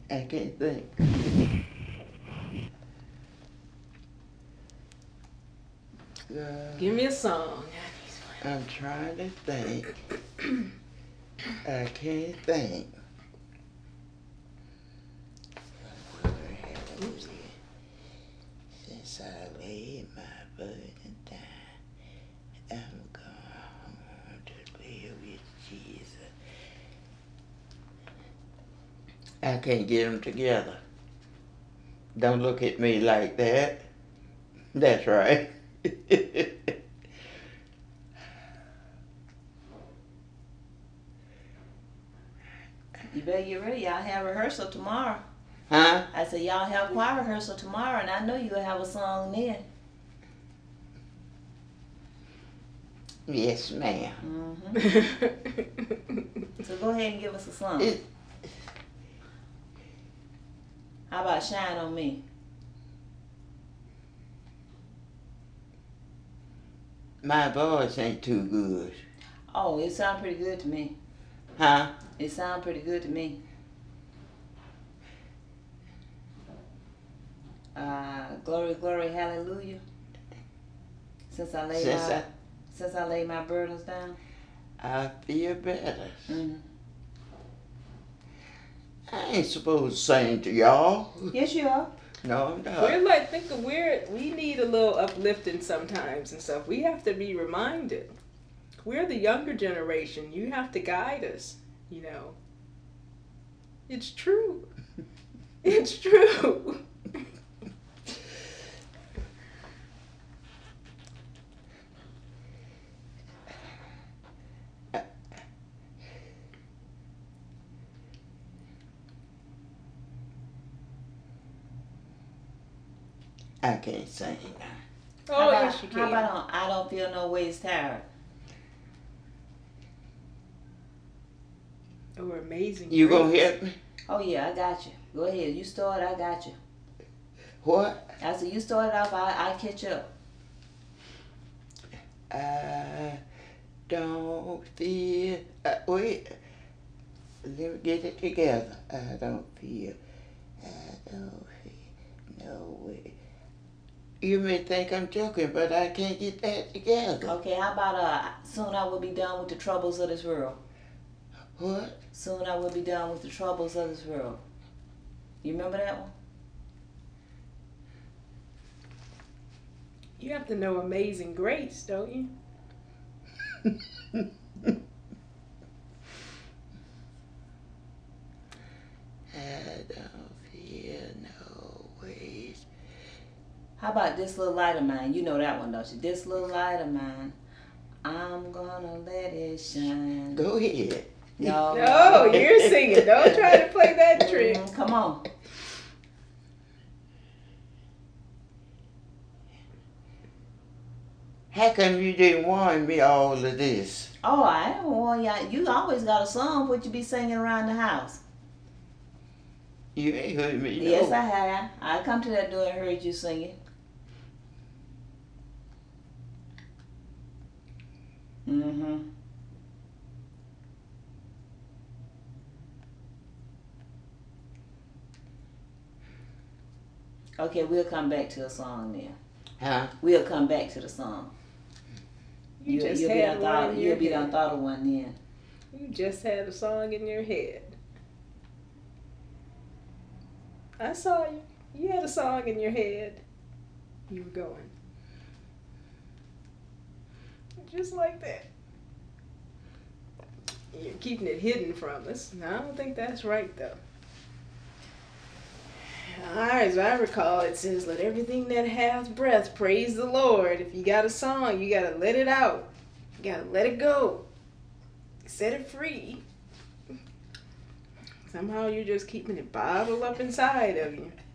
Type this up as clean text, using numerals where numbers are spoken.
I can't think. Give me a song. I'm trying to think. I can't think. Since I laid my burden down, I'm going to live with Jesus. I can't get them together. Don't look at me like that. That's right. You better get ready. Y'all have rehearsal tomorrow. Huh? I said y'all have choir rehearsal tomorrow, and I know you'll have a song then. Yes, ma'am. Mm-hmm. So go ahead and give us a song. How about Shine on Me? My voice ain't too good. Oh, it sounds pretty good to me. Huh? It sounds pretty good to me. Glory, glory, hallelujah. Since I laid my burdens down. I feel better. Mm-hmm. I ain't supposed to sing to y'all. Yes, you are. No, I'm not. We're like, we need a little uplifting sometimes and stuff. We have to be reminded. We're the younger generation. You have to guide us, you know. It's true. It's true. I can't sing now. Oh, yes, you can. How about I Don't Feel No Ways Tired? Oh, amazing. You gonna grace. help me? Oh, yeah, I got you. Go ahead. You start, I got you. What? I said, you start off, I catch up. I don't feel... wait. Let me get it together. I don't feel no way. You may think I'm joking, but I can't get that together. Okay, how about soon I will be done with the troubles of this world? What? Soon I will be done with the troubles of this world. You remember that one? You have to know Amazing Grace, don't you? I don't feel no ways. How about This Little Light of Mine? You know that one, don't you? This little light of mine, I'm gonna let it shine. Go ahead. No, you're singing. Don't try to play that trick. Come on. How come you didn't warn me all of this? Oh, I don't want y'all. You always got a song. What you be singing around the house? You ain't heard me. Yes, no. I have. I come to that door and heard you singing. Mm-hmm. Okay, we'll come back to a song then. Huh? We'll come back to the song. You just you'll had one in your You'll be done head. thought of one then. You just had a song in your head. I saw you. You had a song in your head. You were going. Just like that. You're keeping it hidden from us. Now, I don't think that's right, though. As I recall, it says, let everything that hath breath praise the Lord. If you got a song, you got to let it out. You got to let it go. Set it free. Somehow you're just keeping it bottled up inside of you.